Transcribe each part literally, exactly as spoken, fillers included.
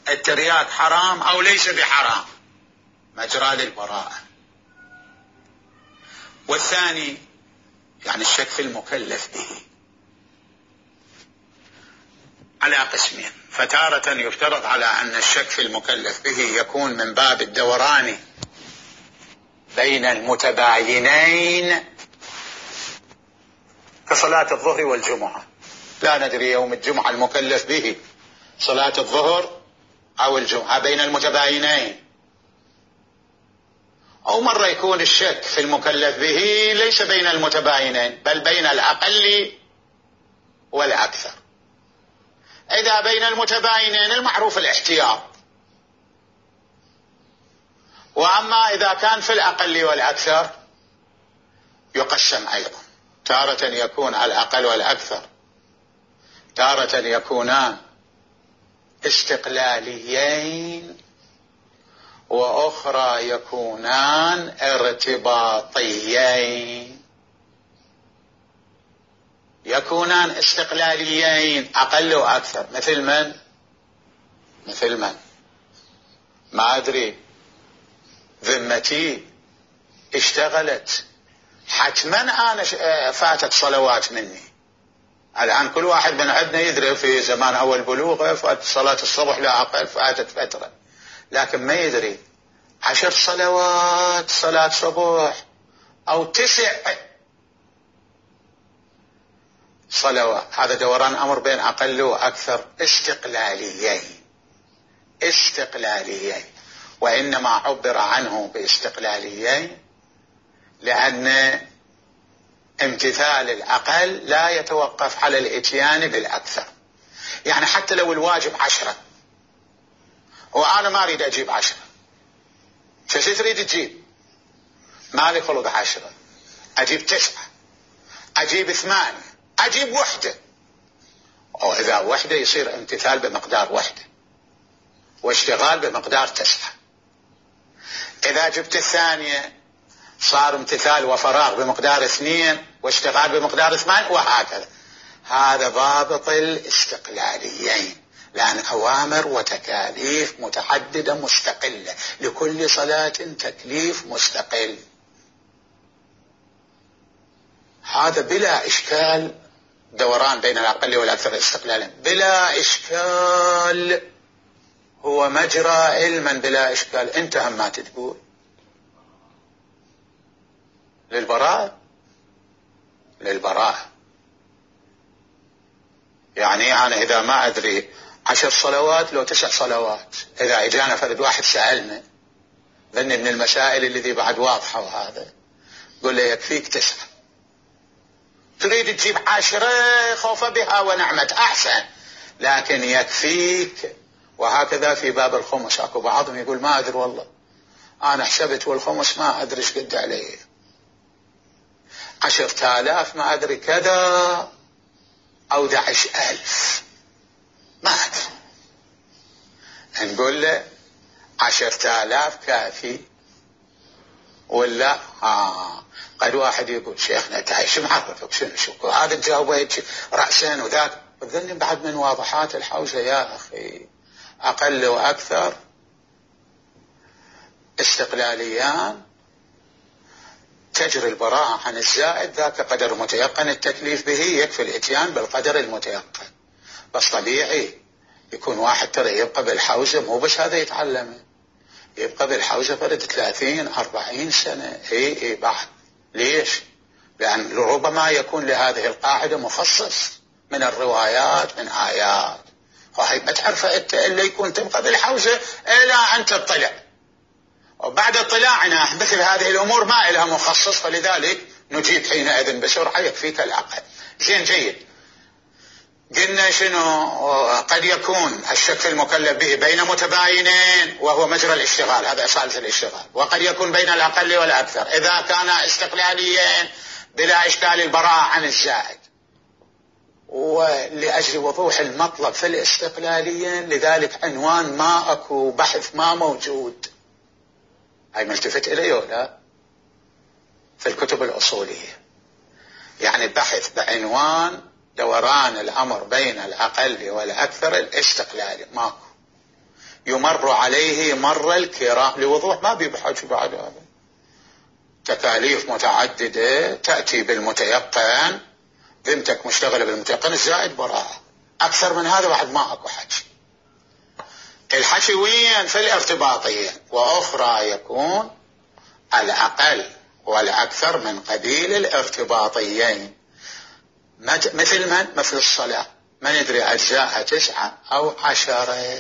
الترياق حرام أو ليس بحرام، مجرى للبراءة. والثاني يعني الشك في المكلف به على قسمين، فتارة يفترض على أن الشك في المكلف به يكون من باب الدوران بين المتباينين كصلاة الظهر والجمعة، لا ندري يوم الجمعة المكلف به صلاة الظهر أو الجمعة بين المتباينين، أو مرة يكون الشك في المكلف به ليس بين المتباينين بل بين الأقل والأكثر. إذا بين المتباينين المعروف الاحتياط، وأما إذا كان في الأقل والأكثر يقسم أيضا، تارة يكون على الأقل والأكثر، تارة يكونان استقلاليين، وأخرى يكونان ارتباطيين. يكونان استقلاليين أقل وأكثر، مثل من؟ مثل من؟ ما أدري، ذمتي اشتغلت، حتما أنا فاتت صلوات مني. الآن كل واحد من عندنا يدري في زمان أول بلوغه فاتت صلاة الصبح لا أقل، فاتت فترة، لكن ما يدري عشر صلوات صلاة صبح أو تسع صلوات. هذا دوران أمر بين أقل وأكثر، استقلاليين استقلاليين وإنما عبر عنه باستقلاليين لأن امتثال الأقل لا يتوقف على الاتيان بالأكثر. يعني حتى لو الواجب عشرة وأنا ما أريد أجيب عشرة، شو تريد تجيب؟ مالي خلق عشرة، أجيب تسعة، أجيب ثمانية، أجيب وحدة، أو إذا وحدة يصير امتثال بمقدار وحدة واشتغال بمقدار تسعة. إذا جبت الثانية صار امتثال وفراغ بمقدار اثنين واشتغال بمقدار ثمان، وهكذا. هذا ضابط الاستقلاليين، لأن أوامر وتكاليف متعددة مستقلة، لكل صلاة تكليف مستقل. هذا بلا إشكال دوران بين الأقل والأكثر استقلالا بلا إشكال، هو مجرى علما بلا إشكال. أنت هم ما تقول للبراءة للبراءة يعني أنا إذا ما أدري عشر صلوات لو تسع صلوات، إذا إجانا فرد واحد سألنا ذني من المسائل الذي بعد واضحة، وهذا قل لي يكفيك تسعة، تريد تجيب عشرة خوف بها ونعمة أحسن، لكن يكفيك. وهكذا في باب الخمس، أكو بعضهم يقول ما أدري والله أنا حسبت والخمس ما أدري ايش قد عليه، عشرة آلاف ما أدري كذا أو دعش ألف ما أدري. نقول له عشرة آلاف كافي ولا آه. قد واحد يقول شيخنا تعيش معرفك شنو شو هذا تجاوبه رأسين وذاك، وذني بعد من واضحات الحوزة يا أخي. أقل وأكثر استقلاليان، تجري البراءة عن الزائد، ذاك قدر متيقن التكليف به يكفي الاتيان بالقدر المتيقن. بس طبيعي يكون واحد ترى يبقى بالحوزة، مو بس هذا يتعلم، يبقى بالحوزة فرد ثلاثين أربعين سنة. اي اي بعد. ليش؟ لأن ربما يكون لهذه القاعدة مخصص من الروايات من آيات، وهي ما تعرفه انت الا يكون تبقى بالحوزة الى ان تطلع، وبعد اطلاعنا مثل هذه الامور ما لها مخصص، فلذلك نجيب حينئذ بسرعة يكفيك العقل. زين جيد. قلنا شنو؟ قد يكون الشك في المكلف به بين متباينين وهو مجرى الاشتغال، هذا أصالة الاشتغال، وقد يكون بين الأقل والأكثر إذا كان استقلاليين بلا إشكال البراءة عن الزائد. ولأجل وضوح المطلب في الاستقلاليين لذلك عنوان ما أكو بحث ما موجود، هاي ملتفت إليه ولا في الكتب الأصولية، يعني بحث بعنوان دوران الأمر بين الأقل والأكثر الاستقلالي ماكو. يمر عليه مر الكرام. لوضوح ما بيبحث بعد هذا. تكاليف متعددة تأتي بالمتيقن، ذمتك مشتغلة بالمتيقن الزائد براءة. أكثر من هذا بعد ما أكو حكي. الحكي وين؟ في الارتباطية. وأخرى يكون الأقل والأكثر من قبيل الارتباطيين، مثل من؟ مثل الصلاة، ما ندري أجزاءها تسعة أو عشرة.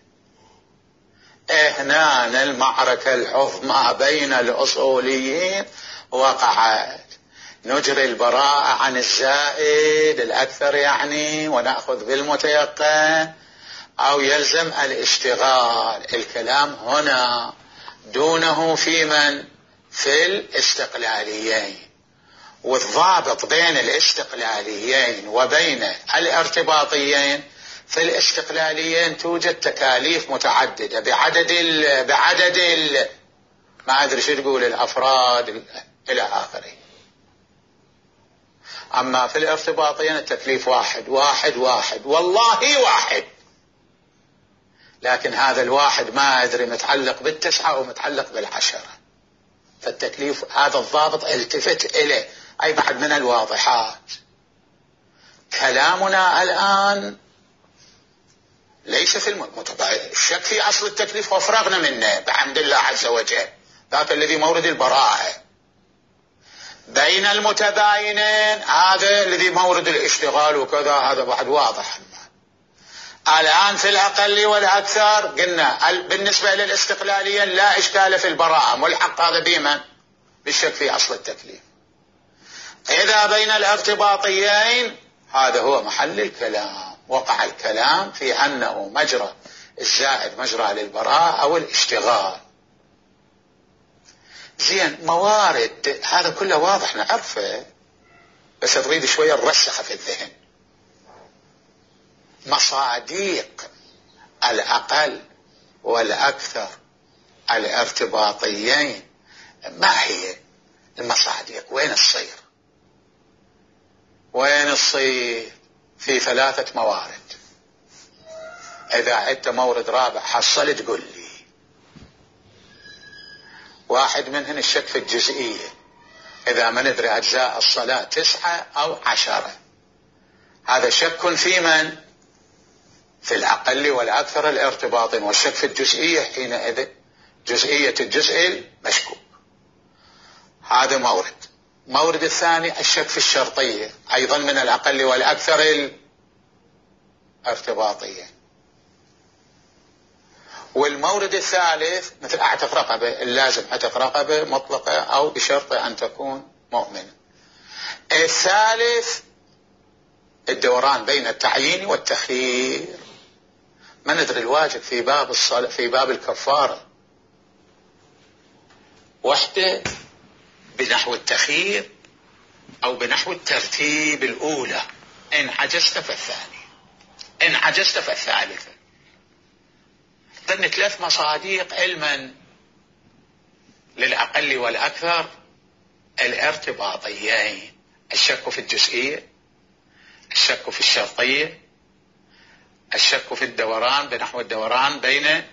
هنا المعركة العظمى بين الأصوليين وقعت. نجري البراءة عن الزائد الأكثر يعني ونأخذ بالمتيقن، أو يلزم الاشتغال. الكلام هنا دونه في من؟ في الاستقلاليين. والضابط بين الاستقلاليين وبين الارتباطيين، في الاستقلاليين توجد تكاليف متعددة بعدد ال بعدد ال ما أدري شو تقول الأفراد إلى آخره. أما في الارتباطيين التكليف واحد واحد واحد، والله واحد، لكن هذا الواحد ما أدري متعلق بالتسعة أو متعلق بالعشرة. فالتكليف هذا الضابط التفت إليه، أي بعد من الواضحات. كلامنا الآن ليس في المتباين. الشك في أصل التكليف وفرغنا منه بحمد الله عز وجل، ذاك الذي مورد البراءة. بين المتباينين هذا الذي مورد الاشتغال وكذا، هذا بعد واضح. الآن في الأقل والأكثر قلنا بالنسبة للاستقلاليين لا إشكال في البراءة، ملحق هذا بمن؟ بالشك في أصل التكليف. إذا بين الارتباطيين هذا هو محل الكلام. وقع الكلام في أنه مجرى الزائد مجرى للبراءة أو الاشتغال. زين، موارد هذا كله واضح نعرفه، بس تريد شوية نرسخه في الذهن. مصاديق الأقل والأكثر الارتباطيين، ما هي المصاديق؟ وين الصير؟ وين الصير؟ في ثلاثة موارد. إذا عدت مورد رابع حصل تقول لي. واحد منهن الشك في الجزئية، إذا ما ندري أجزاء الصلاة تسعة أو عشرة، هذا شك في من؟ في الأقل والأكثر الارتباطين. والشك في الجزئية حينئذ جزئية الجزء المشكوك. هذا مورد. مورد الثاني الشك في الشرطية، أيضا من الأقل والأكثر الارتباطية. والمورد الثالث مثل اعتق رقبة، اللازم اعتق رقبة مطلقة أو بشرط أن تكون مؤمنة. الثالث الدوران بين التعيين والتخيير. ما ندري الواجب في باب الصلاة في باب الكفارة وحده بنحو التخيير أو بنحو الترتيب الأولى. إن عجزت فالثاني، إن عجزت فالثالثة. ضمن ثلاث مصاديق علما للأقل والأكثر الارتباطيين: الشك في الجزئية، الشك في الشرطية، الشك في الدوران بنحو الدوران بين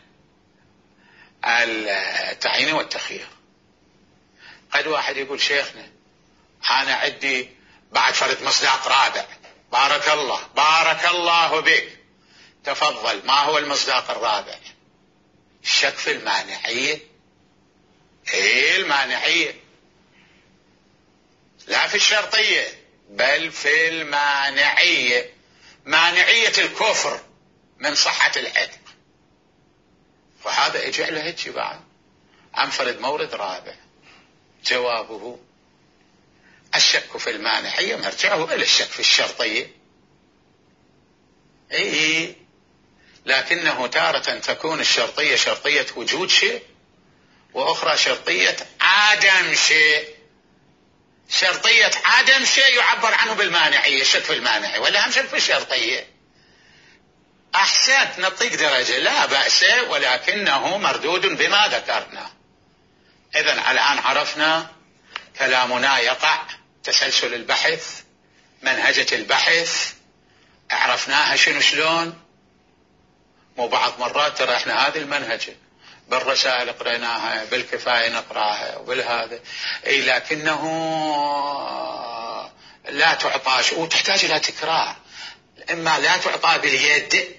التعيين والتخيير. قد واحد يقول شيخنا أنا عندي بعد فرد مصداق رابع. بارك الله بارك الله بك، تفضل. ما هو المصداق الرابع؟ الشك في المانعية. ايه المانعية، لا في الشرطية بل في المانعية، مانعية الكفر من صحة العتق. فهذا اجعل له هيك بعد انفرد مورد رابع. جوابه الشك في المانعية مرجعه الى الشك في الشرطية. اي لكنه تارة تكون الشرطية شرطية وجود شيء، واخرى شرطية عدم شيء. شرطية عدم شيء يعبر عنه بالمانعية، الشك في المانعية، ولا هم شك في الشرطية. احسنت، نعطيك درجة لا بأس، ولكنه مردود بما ذكرنا. اذن الان عرفنا كلامنا يقع تسلسل البحث، منهجة البحث عرفناها شنو شلون، مو بعض مرات ترى احنا هذه المنهج بالرسائل قريناها، بالكفاية نقراها وبالهذا، اي لكنه لا تعطاش وتحتاج الى تكرار. اما لا تعطى باليد،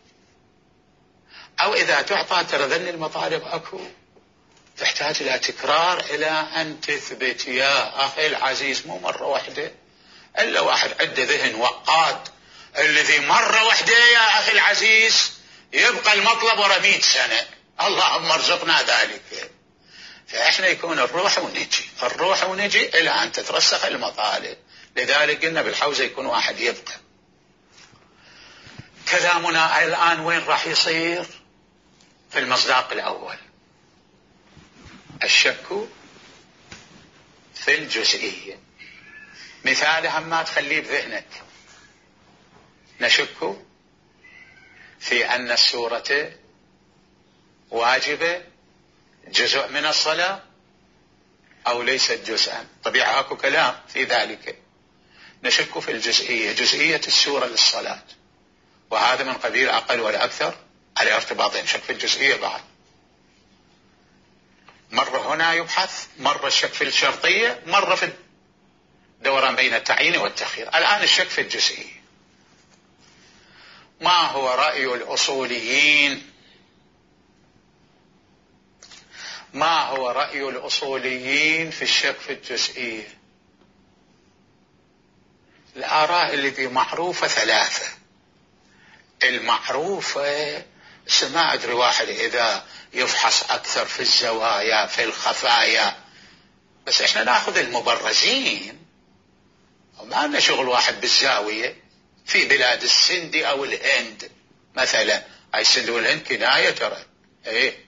او اذا تعطى ترى ذن المطالب اكو تحتاج الى تكرار الى ان تثبت. يا اخي العزيز مو مرة واحدة، الا واحد عنده ذهن وقاد الذي مرة واحدة يا اخي العزيز يبقى المطلب ورا مئة سنة، اللهم ارزقنا ذلك. فاحنا يكون الروح ونجي الروح ونجي الى ان تترسخ المطالب. لذلك قلنا بالحوزة يكون واحد يبقى. كلامنا الان وين راح يصير؟ في المصداق الاول، الشك في الجزئية. مثالها ما تخليه بذهنك، نشك في أن السورة واجبة جزء من الصلاة أو ليست جزءا. طبيعة أكو كلام في ذلك. نشك في الجزئية، جزئية السورة للصلاة، وهذا من قبيل أقل ولا أكثر على ارتباطين. شك في الجزئية بعد مرة هنا يبحث، مرة الشك في الشرطية، مرة في الدوران بين التعيين والتخيير. الآن الشك في الجزئية. ما هو رأي الأصوليين؟ ما هو رأي الأصوليين في الشك في الجزئية؟ الآراء التي معروفة ثلاثة. المعروفة ما أدري واحد إذا يفحص أكثر في الزوايا في الخفايا، بس إحنا نأخذ المبرزين وما لنا شغل واحد بالزاوية. في بلاد السند أو الهند مثلا، هاي السند والهند كناية ترى. إيه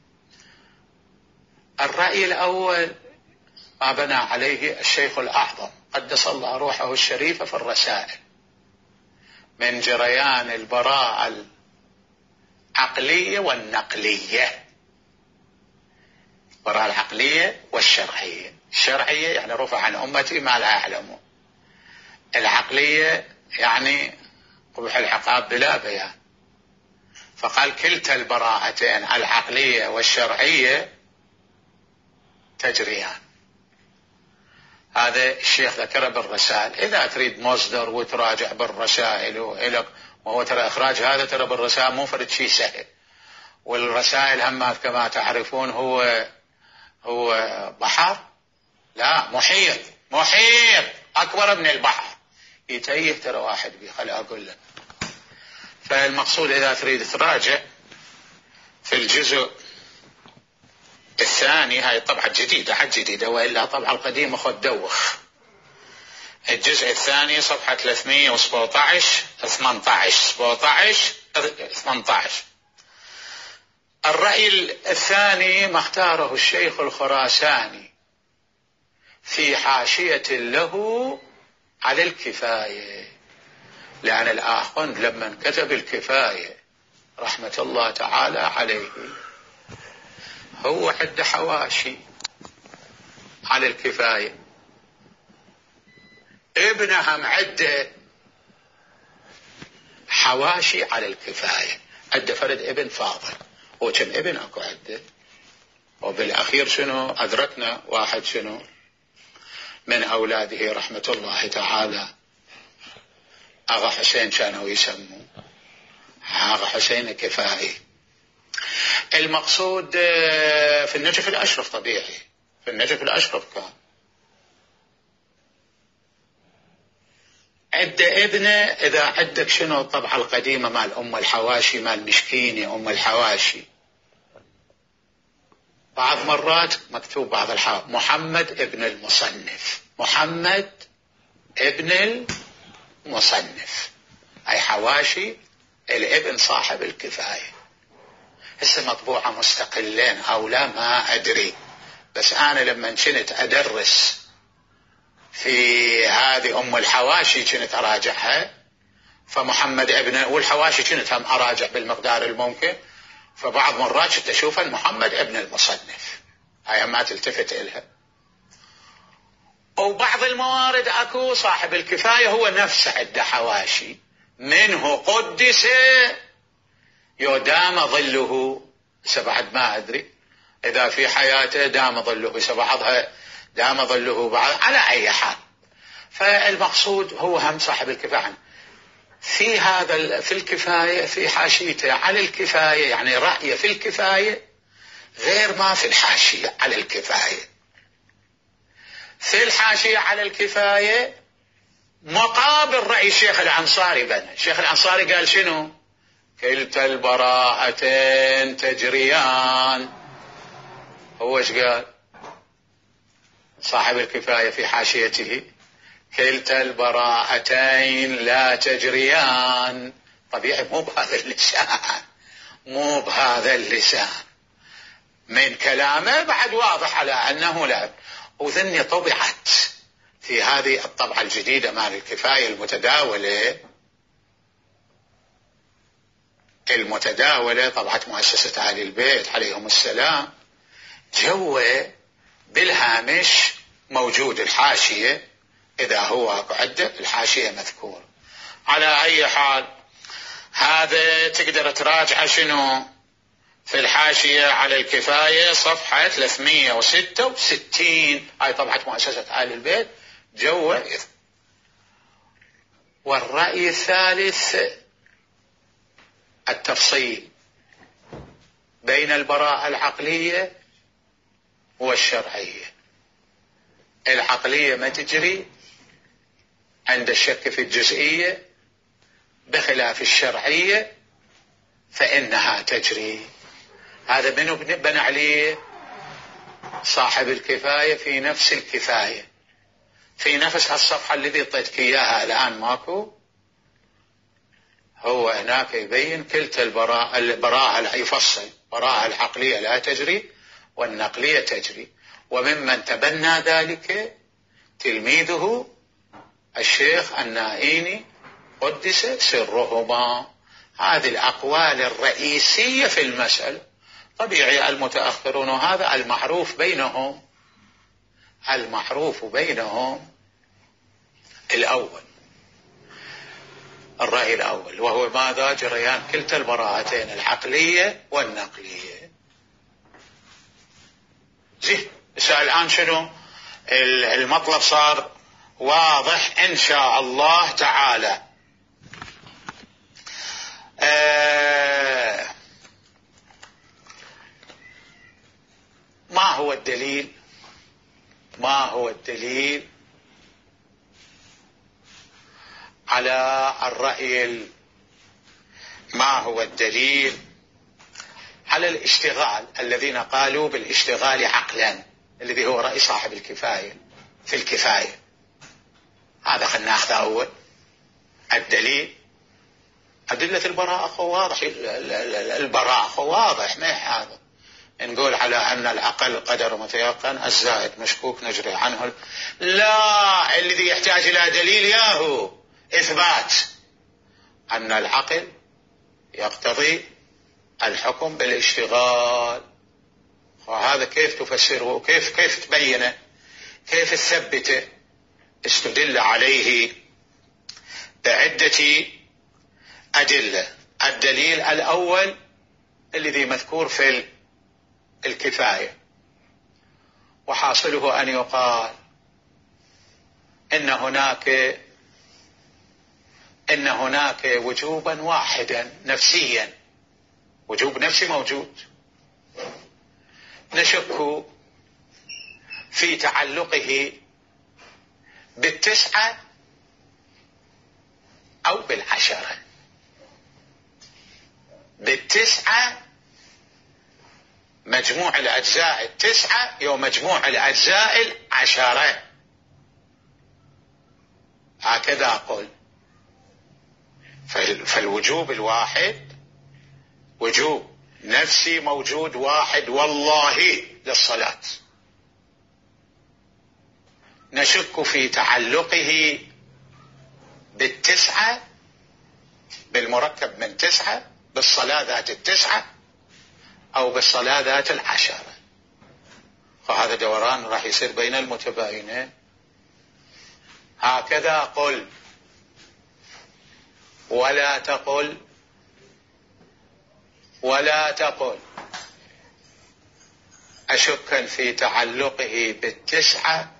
الرأي الأول ما بنى عليه الشيخ الأعظم قدس الله روحه الشريفة في الرسائل، من جريان البراءة العقلية والنقلية. البراءة العقلية والشرعية. الشرعية يعني رفع عن أمتي ما لا يعلمون، العقلية يعني قبح العقاب بلا بيان. فقال كلتا البراءتين العقلية والشرعية تجريان. هذا الشيخ ذكره بالرسائل. إذا تريد مصدر وتراجع بالرسائل وإلك، وهو ترى إخراج هذا ترى بالرسائل مو فرد شيء سهل. والرسائل هم كما تعرفون هو هو بحر، لا محيط، محيط أكبر من البحر، يتيه ترى واحد بي. خلي أقول لك. فالمقصود إذا تريد تراجع في الجزء الثاني، هاي طبعة جديدة حد جديدة، وإلا طبعة القديمة خد دوخ. الجزء الثاني صفحة ثلاثمئة وسبعة عشر ثمانية عشر سبعة عشر ثمانية عشر. الرأي الثاني ما اختاره الشيخ الخراساني في حاشية له على الكفاية، لأن الآخوند لما كتب الكفاية رحمة الله تعالى عليه هو عنده حواشي على الكفاية. ابنها معده حواشي على الكفاية، عنده فرد ابن فاضل. وكم ابن اكو عنده، وبالأخير شنو أدركنا واحد شنو من أولاده رحمة الله تعالى أغا حسين كانوا يسموه أغا حسين كفائي. المقصود في النجف الأشرف طبيعي، في النجف الأشرف كان عدة ابنه. إذا عدك شنو الطبعة القديمة مال أم الحواشي مال مشكيني أم الحواشي، بعض مرات مكتوب بعض الحواشي محمد ابن المصنف، محمد ابن المصنف، أي حواشي الابن صاحب الكفاية. هسه مطبوعة مستقلين أو لا ما أدري، بس أنا لما كنت أدرس في هذه أم الحواشي كنت أراجعها، فمحمد ابن والحواشي كنت هم أراجع بالمقدار الممكن، فبعض مرات كنت أشوفها محمد ابن المصنف، هاي ما تلتفت إلها. وبعض الموارد أكو صاحب الكفاية هو نفسه عنده حواشي منه قدس يدام ظله، بعد ما أدري إذا في حياته دام ظله، بعضها دام ظله بعض، على أي حال. فالمقصود هو هم صاحب الكفاية في هذا في الكفاية، في حاشيته على الكفاية، يعني رأيه في الكفاية غير ما في الحاشية على الكفاية. في الحاشية على الكفاية مقابل رأي الشيخ الأنصاري بنا. الشيخ الأنصاري قال شنو؟ كلتا البراءتين تجريان. هو ايش قال صاحب الكفاية في حاشيته؟ كلتا البراءتين لا تجريان. طبيعي مو بهذا اللسان، مو بهذا اللسان، من كلامه بعد واضح على أنه لا. وذني طبعت في هذه الطبعة الجديدة مال الكفاية المتداولة، المتداولة طبعة مؤسسة آل البيت عليهم السلام، جوه بالهامش موجود الحاشية، إذا هو عدة الحاشية مذكور. على أي حال هذا تقدر تراجع شنو في الحاشية على الكفاية صفحة ثلاثمئة وستة وستين، هاي طبعة مؤسسة آل البيت جوه. والرأي الثالث التفصيل بين البراءة العقلية والشرعية. العقلية ما تجري عند الشك في الجزئية، بخلاف الشرعية فإنها تجري. هذا منو بنى عليه صاحب الكفاية في نفس الكفاية، في نفس هالصفحة الذي اعطيتك إياها الآن ماكو. هو هناك يبين كلتا البراءة، البراءة يفصل براءة العقلية لا تجري والنقلية تجري. وممن تبنى ذلك تلميذه الشيخ النائيني قدس سرهما. هذه الأقوال الرئيسية في المسألة. طبيعي المتأخرون هذا المعروف بينهم، المعروف بينهم الأول، الرأي الأول، وهو ماذا؟ جريان كلتا البراءتين العقلية والنقلية. زين، الآن شنو المطلب؟ صار واضح إن شاء الله تعالى. آه ما هو الدليل؟ ما هو الدليل على الرأي؟ ما هو الدليل على الاشتغال الذين قالوا بالاشتغال عقلا، الذي هو رأي صاحب الكفاية في الكفاية؟ هذا خلنا ناخذ أول. الدليل أدلة البراءة واضح، البراءة واضح. ما هذا نقول على أن العقل قدر متيقن، الزائد مشكوك نجري عنه. لا، الذي يحتاج إلى دليل ياهو إثبات أن العقل يقتضي الحكم بالاشتغال. وهذا كيف تفسره؟ كيف كيف تبينه؟ كيف تثبته؟ استدل عليه بعدة أدلة. الدليل الأول الذي مذكور في الكفاية، وحاصله أن يقال إن هناك إن هناك وجوبا واحدا نفسيا، وجوب نفسي موجود، نشك في تعلقه بالتسعة أو بالعشرة. بالتسعة مجموع الأجزاء التسعة يوم مجموع الأجزاء العشرة، هكذا أقول. فالوجوب الواحد وجوب نفسي موجود واحد والله للصلاة. نشك في تعلقه بالتسعة، بالمركب من تسعة، بالصلاة ذات التسعة أو بالصلاة ذات العشرة. فهذا دوران راح يصير بين المتباينين. هكذا قل، ولا تقل ولا تقل أشك في تعلقه بالتسعة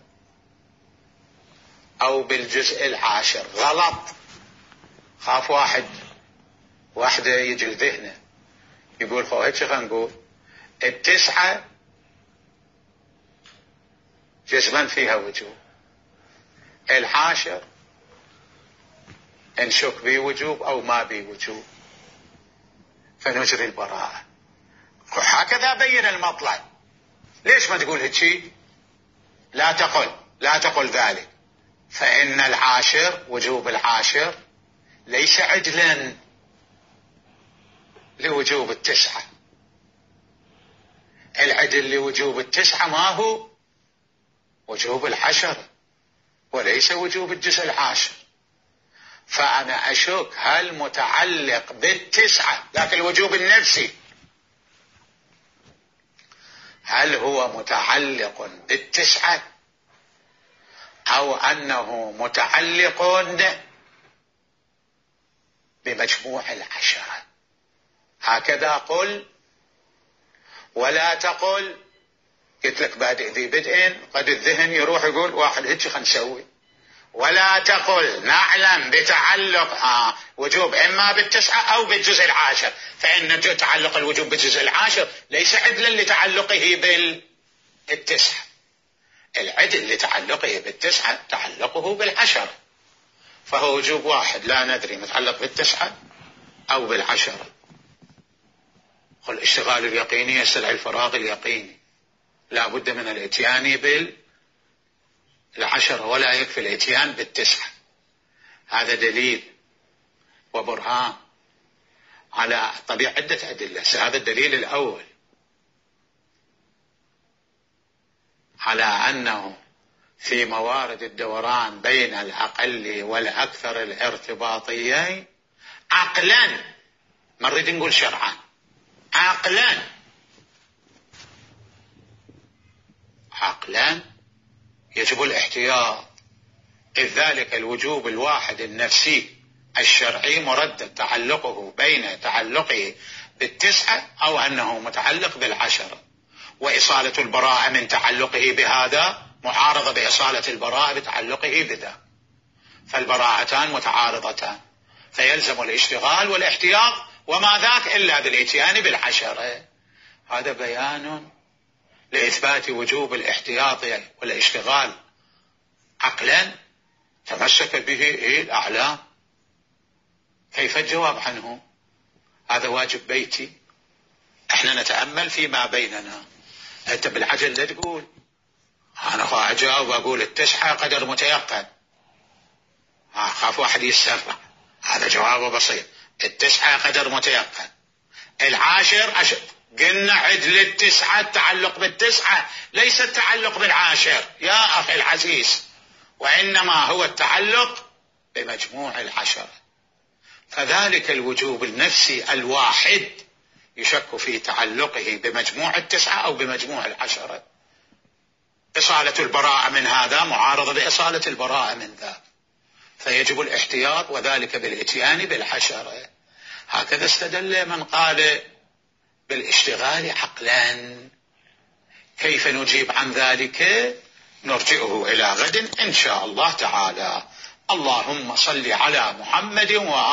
أو بالجزء العاشر. غلط. خاف واحد واحدة يجي لذهنه يقول خو هيك خلينا نقول التسعة جزما فيها وجوب، العاشر نشك به وجوب أو ما به وجوب، فنجري البراءة. هكذا بين المطلع. ليش ما تقول هيك؟ لا تقل لا تقل ذلك، فإن العاشر وجوب العاشر ليس عدلا لوجوب التسعة. العدل لوجوب التسعة ما هو وجوب العشرة وليس وجوب الجزء العاشر. فأنا أشك هل متعلق بالتسعة ذاك الوجوب النفسي، هل هو متعلق بالتسعة أو أنه متعلق بمجموع العشرة. هكذا قل ولا تقل. قلت لك بادئ ذي بدء قد الذهن يروح يقول واحد هيك خلينا نسوي. ولا تقل نعلم بتعلق آه وجوب إما بالتسعة أو بالجزء العاشر، فإن تعلق الوجوب بالجزء العاشر ليس عدلا لتعلقه بالتسعة. العدل لتعلقه بالتسعة تعلقه بالعشرة، فهو وجوب واحد لا ندري متعلق بالتسعة أو بالعشرة. قل الاشتغال اليقيني يستدعي الفراغ اليقيني، لا بد من الاتيان بالعشرة ولا يكفي الاتيان بالتسعة. هذا دليل وبرهان على طبيعة عدة أدلة. هذا الدليل الأول على أنه في موارد الدوران بين الأقل والأكثر الارتباطيين عقلا، ما نريد نقول شرعا، عقلا عقلا يجب الاحتياط، إذ ذلك الوجوب الواحد النفسي الشرعي مردد تعلقه بين تعلقه بالتسعة أو أنه متعلق بالعشرة، وإصالة البراءة من تعلقه بهذا معارضة بإصالة البراءة بتعلقه بذا، فالبراءتان متعارضتان، فيلزم الاشتغال والاحتياط وما ذاك إلا بالإتيان بالعشرة. هذا بيان لإثبات وجوب الاحتياط والاشتغال عقلا تمسك به الأعلام. كيف الجواب عنه؟ هذا واجب بيتي، احنا نتأمل فيما بيننا. انت بالعجل لا تقول انا خا اجاوب اقول التسعة قدر متيقن، خاف واحد يسرع. هذا جوابه بسيط، التسعة قدر متيقن. العاشر أش... قلنا عدل التسعة التعلق بالتسعة ليس التعلق بالعاشر يا أخي العزيز، وإنما هو التعلق بمجموع العشرة. فذلك الوجوب النفسي الواحد يشك في تعلقه بمجموع التسعة أو بمجموع العشرة. إصالة البراءة من هذا معارضة بإصالة البراءة من ذاك، فيجب الاحتياط وذلك بالإتيان بالعشرة. هكذا استدل من قال بالاشتغال عقلا. كيف نجيب عن ذلك؟ نرجئه إلى غد إن شاء الله تعالى. اللهم صل على محمد وعلى